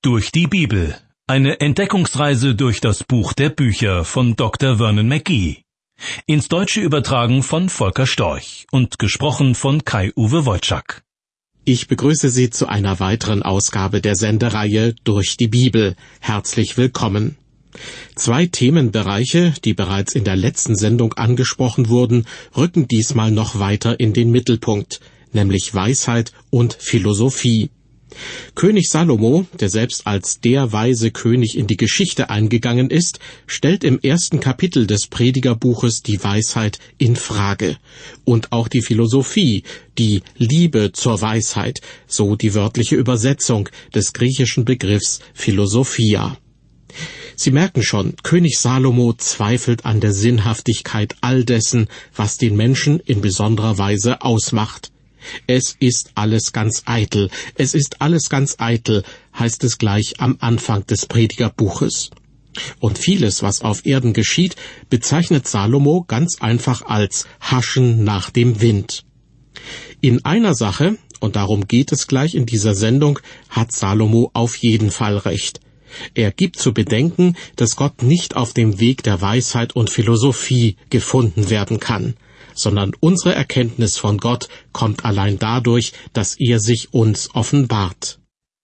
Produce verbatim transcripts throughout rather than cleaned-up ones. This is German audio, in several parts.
Durch die Bibel. Eine Entdeckungsreise durch das Buch der Bücher von Doktor Vernon Mackey. Ins Deutsche übertragen von Volker Storch und gesprochen von Kai-Uwe Wojczak. Ich begrüße Sie zu einer weiteren Ausgabe der Sendereihe Durch die Bibel. Herzlich willkommen. Zwei Themenbereiche, die bereits in der letzten Sendung angesprochen wurden, rücken diesmal noch weiter in den Mittelpunkt, nämlich Weisheit und Philosophie. König Salomo, der selbst als der weise König in die Geschichte eingegangen ist, stellt im ersten Kapitel des Predigerbuches die Weisheit in Frage und auch die Philosophie, die Liebe zur Weisheit, so die wörtliche Übersetzung des griechischen Begriffs Philosophia. Sie merken schon, König Salomo zweifelt an der Sinnhaftigkeit all dessen, was den Menschen in besonderer Weise ausmacht. Es ist alles ganz eitel, es ist alles ganz eitel, heißt es gleich am Anfang des Predigerbuches. Und vieles, was auf Erden geschieht, bezeichnet Salomo ganz einfach als Haschen nach dem Wind. In einer Sache, und darum geht es gleich in dieser Sendung, hat Salomo auf jeden Fall recht. Er gibt zu bedenken, dass Gott nicht auf dem Weg der Weisheit und Philosophie gefunden werden kann, sondern unsere Erkenntnis von Gott kommt allein dadurch, dass er sich uns offenbart.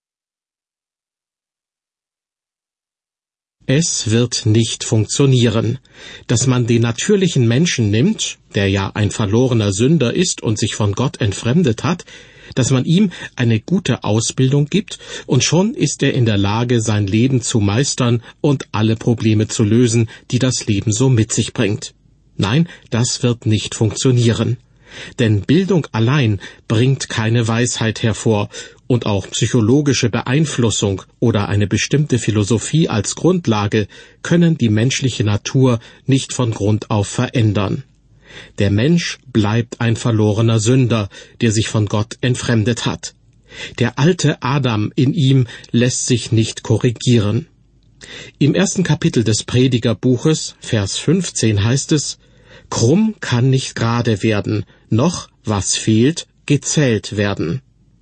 Es wird nicht funktionieren, dass man den natürlichen Menschen nimmt, der ja ein verlorener Sünder ist und sich von Gott entfremdet hat, dass man ihm eine gute Ausbildung gibt, und schon ist er in der Lage, sein Leben zu meistern und alle Probleme zu lösen, die das Leben so mit sich bringt. Nein, das wird nicht funktionieren. Denn Bildung allein bringt keine Weisheit hervor, und auch psychologische Beeinflussung oder eine bestimmte Philosophie als Grundlage können die menschliche Natur nicht von Grund auf verändern. Der Mensch bleibt ein verlorener Sünder, der sich von Gott entfremdet hat. Der alte Adam in ihm lässt sich nicht korrigieren. Im ersten Kapitel des Predigerbuches, Vers fünfzehn, heißt es: Krumm kann nicht gerade werden, noch, was fehlt, gezählt werden.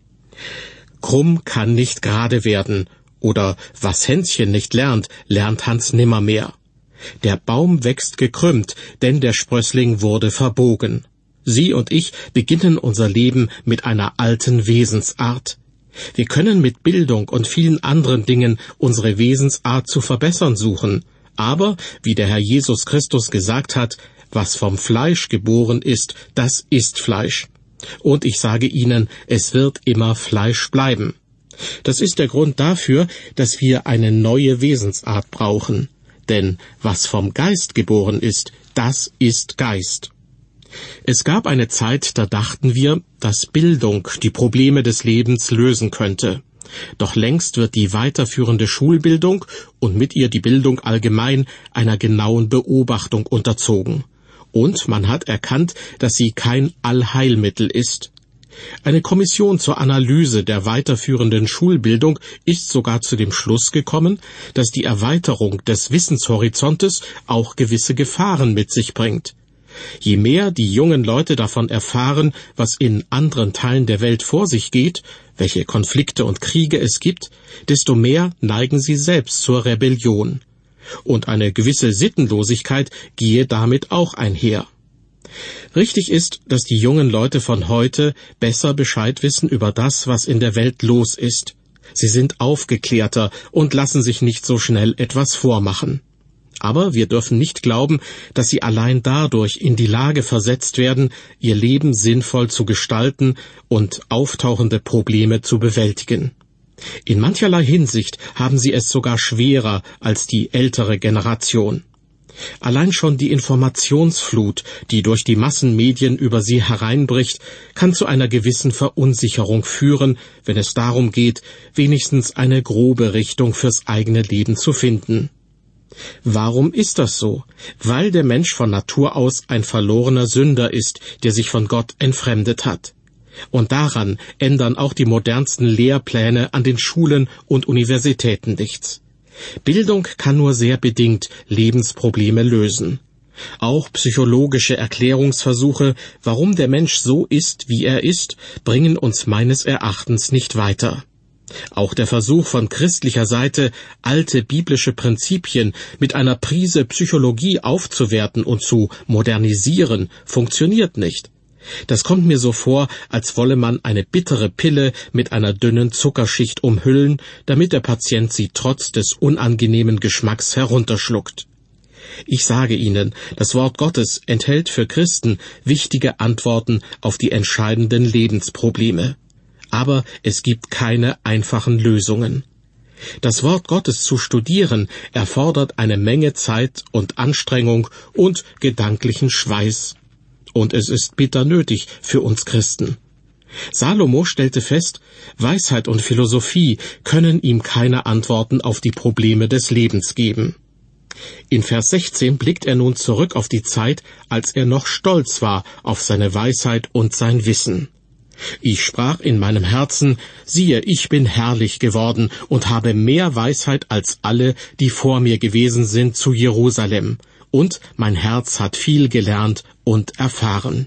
Krumm kann nicht gerade werden, oder was Hänschen nicht lernt, lernt Hans nimmermehr. Der Baum wächst gekrümmt, denn der Sprössling wurde verbogen. Sie und ich beginnen unser Leben mit einer alten Wesensart. Wir können mit Bildung und vielen anderen Dingen unsere Wesensart zu verbessern suchen, aber, wie der Herr Jesus Christus gesagt hat, was vom Fleisch geboren ist, das ist Fleisch. Und ich sage Ihnen, es wird immer Fleisch bleiben. Das ist der Grund dafür, dass wir eine neue Wesensart brauchen. Denn was vom Geist geboren ist, das ist Geist. Es gab eine Zeit, da dachten wir, dass Bildung die Probleme des Lebens lösen könnte. Doch längst wird die weiterführende Schulbildung und mit ihr die Bildung allgemein einer genauen Beobachtung unterzogen. Und man hat erkannt, dass sie kein Allheilmittel ist. Eine Kommission zur Analyse der weiterführenden Schulbildung ist sogar zu dem Schluss gekommen, dass die Erweiterung des Wissenshorizontes auch gewisse Gefahren mit sich bringt. Je mehr die jungen Leute davon erfahren, was in anderen Teilen der Welt vor sich geht, welche Konflikte und Kriege es gibt, desto mehr neigen sie selbst zur Rebellion. Und eine gewisse Sittenlosigkeit gehe damit auch einher. Richtig ist, dass die jungen Leute von heute besser Bescheid wissen über das, was in der Welt los ist. Sie sind aufgeklärter und lassen sich nicht so schnell etwas vormachen. Aber wir dürfen nicht glauben, dass sie allein dadurch in die Lage versetzt werden, ihr Leben sinnvoll zu gestalten und auftauchende Probleme zu bewältigen. In mancherlei Hinsicht haben sie es sogar schwerer als die ältere Generation. Allein schon die Informationsflut, die durch die Massenmedien über sie hereinbricht, kann zu einer gewissen Verunsicherung führen, wenn es darum geht, wenigstens eine grobe Richtung fürs eigene Leben zu finden. Warum ist das so? Weil der Mensch von Natur aus ein verlorener Sünder ist, der sich von Gott entfremdet hat. Und daran ändern auch die modernsten Lehrpläne an den Schulen und Universitäten nichts. Bildung kann nur sehr bedingt Lebensprobleme lösen. Auch psychologische Erklärungsversuche, warum der Mensch so ist, wie er ist, bringen uns meines Erachtens nicht weiter. Auch der Versuch von christlicher Seite, alte biblische Prinzipien mit einer Prise Psychologie aufzuwerten und zu modernisieren, funktioniert nicht. Das kommt mir so vor, als wolle man eine bittere Pille mit einer dünnen Zuckerschicht umhüllen, damit der Patient sie trotz des unangenehmen Geschmacks herunterschluckt. Ich sage Ihnen, das Wort Gottes enthält für Christen wichtige Antworten auf die entscheidenden Lebensprobleme. Aber es gibt keine einfachen Lösungen. Das Wort Gottes zu studieren erfordert eine Menge Zeit und Anstrengung und gedanklichen Schweiß. Und es ist bitter nötig für uns Christen. Salomo stellte fest, Weisheit und Philosophie können ihm keine Antworten auf die Probleme des Lebens geben. In Vers sechzehn blickt er nun zurück auf die Zeit, als er noch stolz war auf seine Weisheit und sein Wissen. Ich sprach in meinem Herzen, siehe, ich bin herrlich geworden und habe mehr Weisheit als alle, die vor mir gewesen sind zu Jerusalem, und mein Herz hat viel gelernt und erfahren.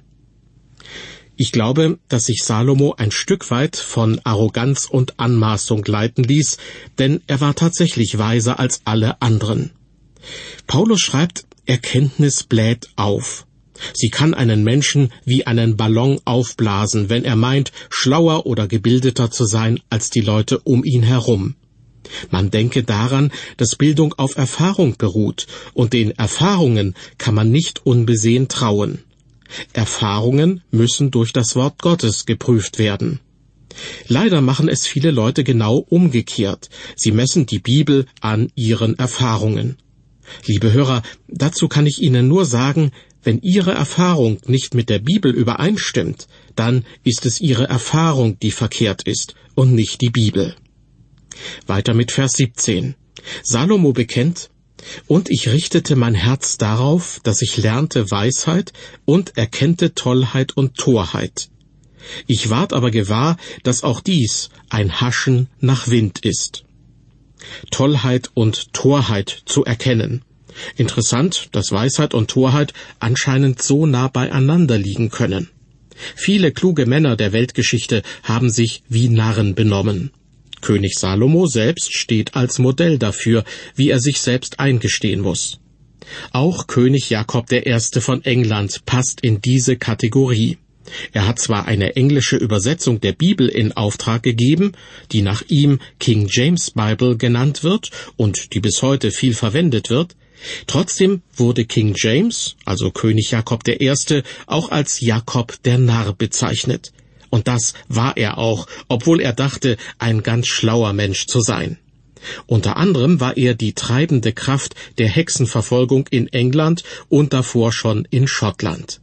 Ich glaube, dass sich Salomo ein Stück weit von Arroganz und Anmaßung leiten ließ, denn er war tatsächlich weiser als alle anderen. Paulus schreibt, Erkenntnis bläht auf. Sie kann einen Menschen wie einen Ballon aufblasen, wenn er meint, schlauer oder gebildeter zu sein als die Leute um ihn herum. Man denke daran, dass Bildung auf Erfahrung beruht, und den Erfahrungen kann man nicht unbesehen trauen. Erfahrungen müssen durch das Wort Gottes geprüft werden. Leider machen es viele Leute genau umgekehrt. Sie messen die Bibel an ihren Erfahrungen. Liebe Hörer, dazu kann ich Ihnen nur sagen, wenn Ihre Erfahrung nicht mit der Bibel übereinstimmt, dann ist es Ihre Erfahrung, die verkehrt ist, und nicht die Bibel. Weiter mit Vers siebzehn. Salomo bekennt, und ich richtete mein Herz darauf, dass ich lernte Weisheit und erkennte Tollheit und Torheit. Ich ward aber gewahr, dass auch dies ein Haschen nach Wind ist. Tollheit und Torheit zu erkennen. Interessant, dass Weisheit und Torheit anscheinend so nah beieinander liegen können. Viele kluge Männer der Weltgeschichte haben sich wie Narren benommen. König Salomo selbst steht als Modell dafür, wie er sich selbst eingestehen muss. Auch König Jakob der Erste von England passt in diese Kategorie. Er hat zwar eine englische Übersetzung der Bibel in Auftrag gegeben, die nach ihm King James Bible genannt wird und die bis heute viel verwendet wird, trotzdem wurde King James, also König Jakob der Erste, auch als Jakob der Narr bezeichnet. Und das war er auch, obwohl er dachte, ein ganz schlauer Mensch zu sein. Unter anderem war er die treibende Kraft der Hexenverfolgung in England und davor schon in Schottland.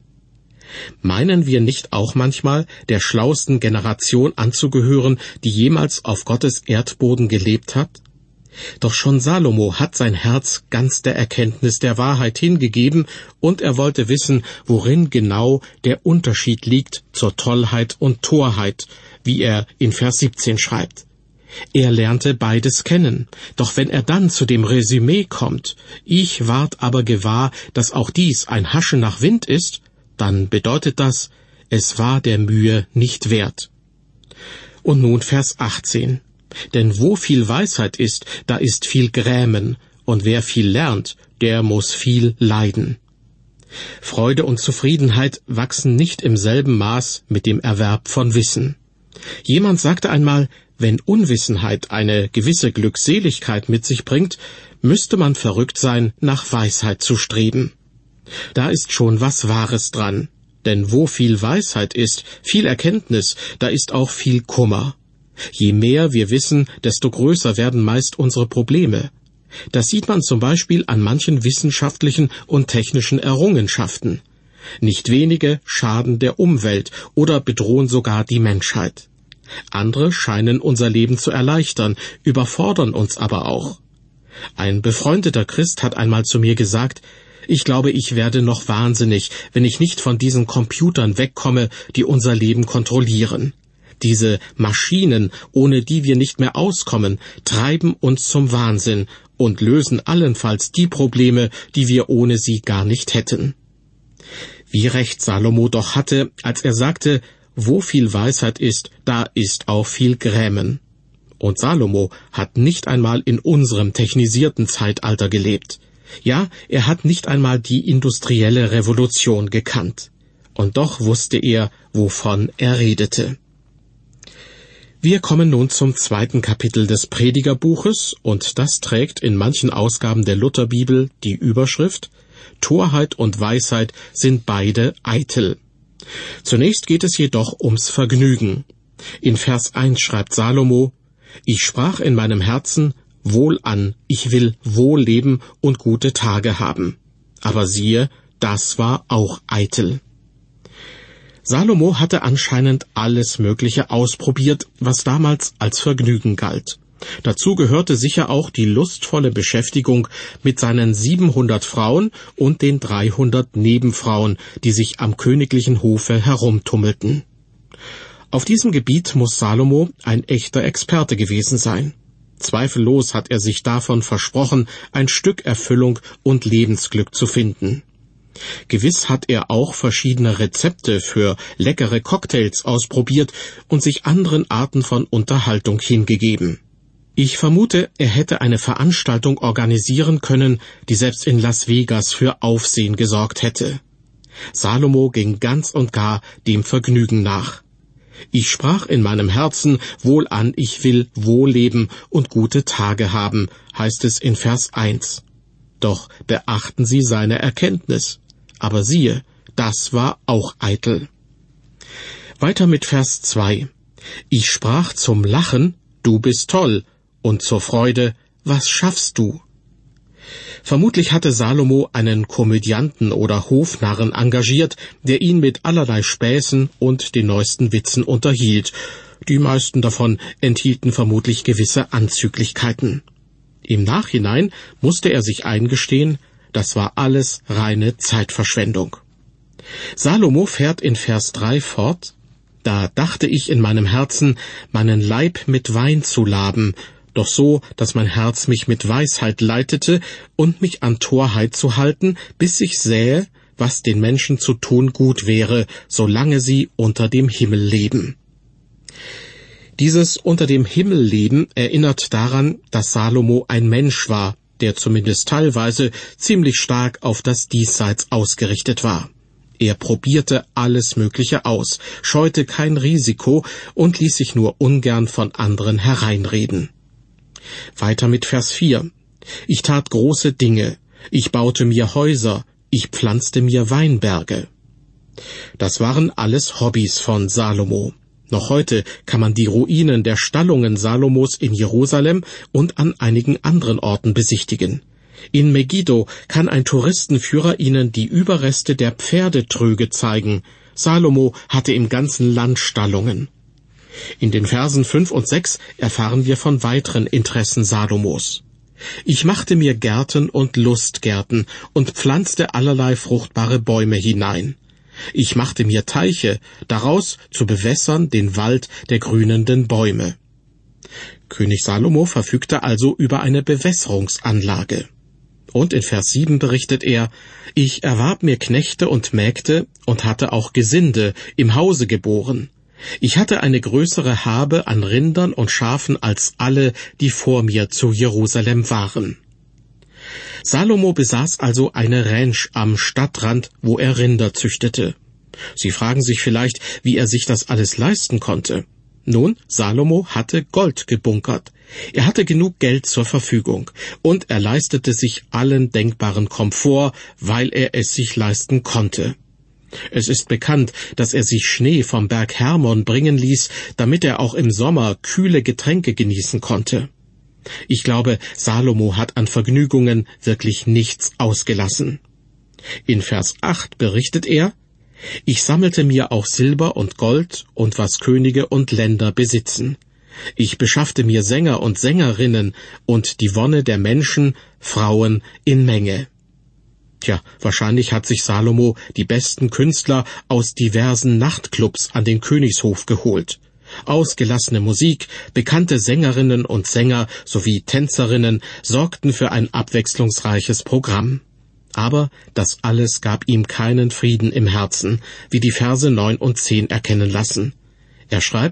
Meinen wir nicht auch manchmal, der schlauesten Generation anzugehören, die jemals auf Gottes Erdboden gelebt hat? Doch schon Salomo hat sein Herz ganz der Erkenntnis der Wahrheit hingegeben, und er wollte wissen, worin genau der Unterschied liegt zur Tollheit und Torheit, wie er in Vers siebzehn schreibt. Er lernte beides kennen, doch wenn er dann zu dem Resümee kommt, ich ward aber gewahr, dass auch dies ein Haschen nach Wind ist, dann bedeutet das, es war der Mühe nicht wert. Und nun Vers achtzehn. Denn wo viel Weisheit ist, da ist viel Grämen, und wer viel lernt, der muss viel leiden. Freude und Zufriedenheit wachsen nicht im selben Maß mit dem Erwerb von Wissen. Jemand sagte einmal, wenn Unwissenheit eine gewisse Glückseligkeit mit sich bringt, müsste man verrückt sein, nach Weisheit zu streben. Da ist schon was Wahres dran, denn wo viel Weisheit ist, viel Erkenntnis, da ist auch viel Kummer. Je mehr wir wissen, desto größer werden meist unsere Probleme. Das sieht man zum Beispiel an manchen wissenschaftlichen und technischen Errungenschaften. Nicht wenige schaden der Umwelt oder bedrohen sogar die Menschheit. Andere scheinen unser Leben zu erleichtern, überfordern uns aber auch. Ein befreundeter Christ hat einmal zu mir gesagt, ich glaube, ich werde noch wahnsinnig, wenn ich nicht von diesen Computern wegkomme, die unser Leben kontrollieren. Diese Maschinen, ohne die wir nicht mehr auskommen, treiben uns zum Wahnsinn und lösen allenfalls die Probleme, die wir ohne sie gar nicht hätten. Wie recht Salomo doch hatte, als er sagte, wo viel Weisheit ist, da ist auch viel Grämen. Und Salomo hat nicht einmal in unserem technisierten Zeitalter gelebt. Ja, er hat nicht einmal die industrielle Revolution gekannt. Und doch wusste er, wovon er redete. Wir kommen nun zum zweiten Kapitel des Predigerbuches, und das trägt in manchen Ausgaben der Lutherbibel die Überschrift: Torheit und Weisheit sind beide eitel. Zunächst geht es jedoch ums Vergnügen. In Vers eins schreibt Salomo: Ich sprach in meinem Herzen, wohlan, ich will wohl leben und gute Tage haben. Aber siehe, das war auch eitel. Salomo hatte anscheinend alles Mögliche ausprobiert, was damals als Vergnügen galt. Dazu gehörte sicher auch die lustvolle Beschäftigung mit seinen siebenhundert Frauen und den dreihundert Nebenfrauen, die sich am königlichen Hofe herumtummelten. Auf diesem Gebiet muss Salomo ein echter Experte gewesen sein. Zweifellos hat er sich davon versprochen, ein Stück Erfüllung und Lebensglück zu finden. Gewiss hat er auch verschiedene Rezepte für leckere Cocktails ausprobiert und sich anderen Arten von Unterhaltung hingegeben. Ich vermute, er hätte eine Veranstaltung organisieren können, die selbst in Las Vegas für Aufsehen gesorgt hätte. Salomo ging ganz und gar dem Vergnügen nach. Ich sprach in meinem Herzen, wohlan, ich will wohl leben und gute Tage haben, heißt es in Vers eins. Doch beachten Sie seine Erkenntnis. Aber siehe, das war auch eitel. Weiter mit Vers zwei. Ich sprach zum Lachen, du bist toll, und zur Freude, was schaffst du? Vermutlich hatte Salomo einen Komödianten oder Hofnarren engagiert, der ihn mit allerlei Späßen und den neuesten Witzen unterhielt. Die meisten davon enthielten vermutlich gewisse Anzüglichkeiten. Im Nachhinein musste er sich eingestehen, das war alles reine Zeitverschwendung. Salomo fährt in Vers drei fort: Da dachte ich in meinem Herzen, meinen Leib mit Wein zu laben, doch so, dass mein Herz mich mit Weisheit leitete und mich an Torheit zu halten, bis ich sähe, was den Menschen zu tun gut wäre, solange sie unter dem Himmel leben. Dieses unter dem Himmel leben erinnert daran, dass Salomo ein Mensch war, der zumindest teilweise ziemlich stark auf das Diesseits ausgerichtet war. Er probierte alles Mögliche aus, scheute kein Risiko und ließ sich nur ungern von anderen hereinreden. Weiter mit Vers vier. Ich tat große Dinge, ich baute mir Häuser, ich pflanzte mir Weinberge. Das waren alles Hobbys von Salomo. Noch heute kann man die Ruinen der Stallungen Salomos in Jerusalem und an einigen anderen Orten besichtigen. In Megiddo kann ein Touristenführer Ihnen die Überreste der Pferdetröge zeigen. Salomo hatte im ganzen Land Stallungen. In den Versen fünf und sechs erfahren wir von weiteren Interessen Salomos. Ich machte mir Gärten und Lustgärten und pflanzte allerlei fruchtbare Bäume hinein. Ich machte mir Teiche, daraus zu bewässern den Wald der grünenden Bäume. König Salomo verfügte also über eine Bewässerungsanlage. Und in Vers sieben berichtet er: Ich erwarb mir Knechte und Mägde und hatte auch Gesinde im Hause geboren. Ich hatte eine größere Habe an Rindern und Schafen als alle, die vor mir zu Jerusalem waren. Salomo besaß also eine Ranch am Stadtrand, wo er Rinder züchtete. Sie fragen sich vielleicht, wie er sich das alles leisten konnte. Nun, Salomo hatte Gold gebunkert. Er hatte genug Geld zur Verfügung und er leistete sich allen denkbaren Komfort, weil er es sich leisten konnte. Es ist bekannt, dass er sich Schnee vom Berg Hermon bringen ließ, damit er auch im Sommer kühle Getränke genießen konnte. Ich glaube, Salomo hat an Vergnügungen wirklich nichts ausgelassen. In Vers acht berichtet er: Ich sammelte mir auch Silber und Gold und was Könige und Länder besitzen. Ich beschaffte mir Sänger und Sängerinnen und die Wonne der Menschen, Frauen in Menge. Tja, wahrscheinlich hat sich Salomo die besten Künstler aus diversen Nachtclubs an den Königshof geholt. Ausgelassene Musik, bekannte Sängerinnen und Sänger sowie Tänzerinnen sorgten für ein abwechslungsreiches Programm. Aber das alles gab ihm keinen Frieden im Herzen, wie die Verse neun und zehn erkennen lassen. Er schreibt: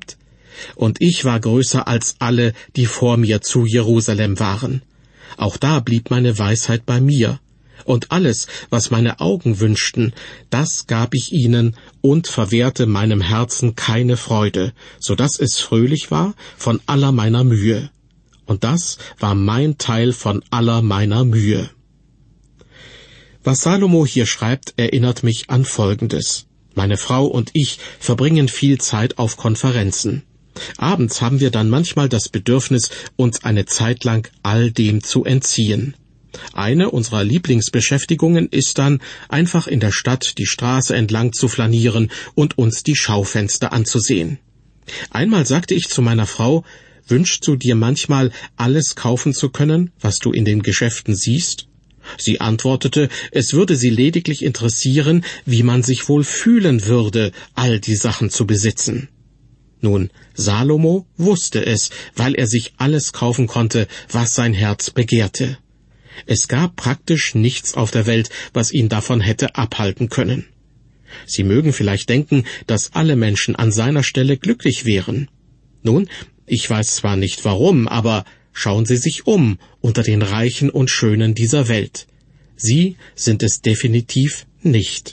und ich war größer als alle, die vor mir zu Jerusalem waren. Auch da blieb meine Weisheit bei mir, und alles, was meine Augen wünschten, das gab ich ihnen und verwehrte meinem Herzen keine Freude, so dass es fröhlich war von aller meiner Mühe. Und das war mein Teil von aller meiner Mühe. Was Salomo hier schreibt, erinnert mich an Folgendes. Meine Frau und ich verbringen viel Zeit auf Konferenzen. Abends haben wir dann manchmal das Bedürfnis, uns eine Zeit lang all dem zu entziehen. Eine unserer Lieblingsbeschäftigungen ist dann, einfach in der Stadt die Straße entlang zu flanieren und uns die Schaufenster anzusehen. Einmal sagte ich zu meiner Frau, wünschst du dir manchmal, alles kaufen zu können, was du in den Geschäften siehst? Sie antwortete, es würde sie lediglich interessieren, wie man sich wohl fühlen würde, all die Sachen zu besitzen. Nun, Salomo wusste es, weil er sich alles kaufen konnte, was sein Herz begehrte. Es gab praktisch nichts auf der Welt, was ihn davon hätte abhalten können. Sie mögen vielleicht denken, dass alle Menschen an seiner Stelle glücklich wären. Nun, ich weiß zwar nicht warum, aber schauen Sie sich um unter den Reichen und Schönen dieser Welt. Sie sind es definitiv nicht.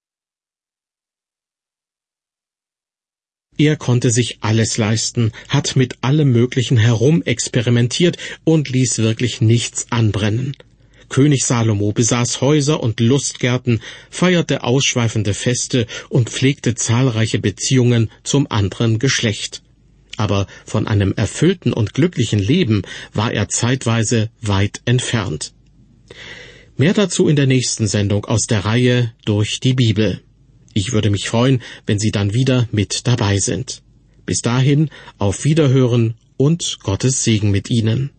Er konnte sich alles leisten, hat mit allem Möglichen herumexperimentiert und ließ wirklich nichts anbrennen. König Salomo besaß Häuser und Lustgärten, feierte ausschweifende Feste und pflegte zahlreiche Beziehungen zum anderen Geschlecht. Aber von einem erfüllten und glücklichen Leben war er zeitweise weit entfernt. Mehr dazu in der nächsten Sendung aus der Reihe Durch die Bibel. Ich würde mich freuen, wenn Sie dann wieder mit dabei sind. Bis dahin, auf Wiederhören und Gottes Segen mit Ihnen.